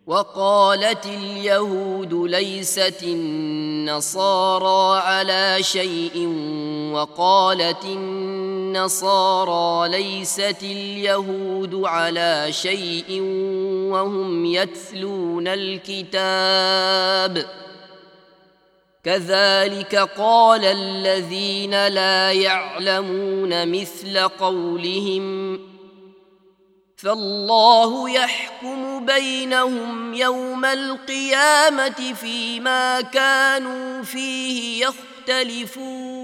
وقالت اليهود ليست النصارى على شيء وقالت النصارى ليست اليهود على شيء وهم يتلون الكتاب كذلك قال الذين لا يعلمون مثل قولهم فالله يحكم بينهم يوم القيامة فيما كانوا فيه يختلفون